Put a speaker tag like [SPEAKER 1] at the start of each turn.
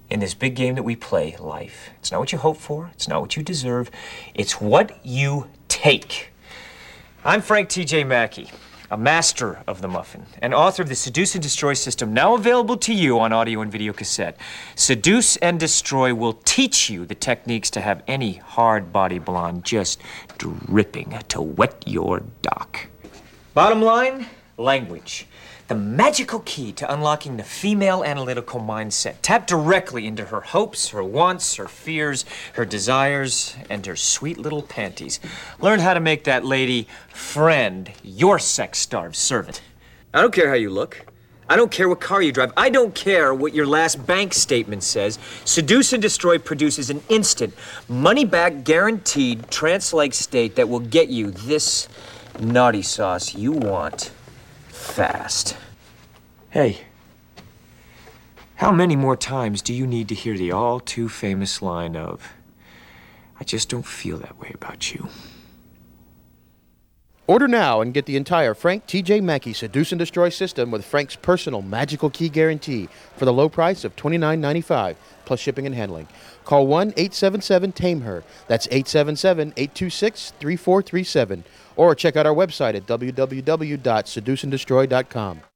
[SPEAKER 1] in this big game that we play, life. It's not what you hope for. It's not what you deserve. It's what you take. I'm Frank T.J. Mackey, a master of the muffin, and author of the Seduce and Destroy system, now available to you on audio and video cassette. Seduce and Destroy will teach you the techniques to have any hard-body blonde just dripping to wet your dock. Bottom line, language. The magical key to unlocking the female analytical mindset. Tap directly into her hopes, her wants, her fears, her desires, and her sweet little panties. Learn how to make that lady friend your sex-starved servant. I don't care how you look. I don't care what car you drive. I don't care what your last bank statement says. Seduce and Destroy produces an instant, money-back, guaranteed, trance-like state that will get you this naughty sauce you want fast. Hey, how many more times do you need to hear the all too famous line of, I just don't feel that way about you?
[SPEAKER 2] Order now and get the entire Frank T.J. Mackey Seduce and Destroy system with Frank's personal magical key guarantee for the low price of $29.95 plus shipping and handling. Call 1-877-TAME-HER. That's 877-826-3437. Or check out our website at www.seduceanddestroy.com.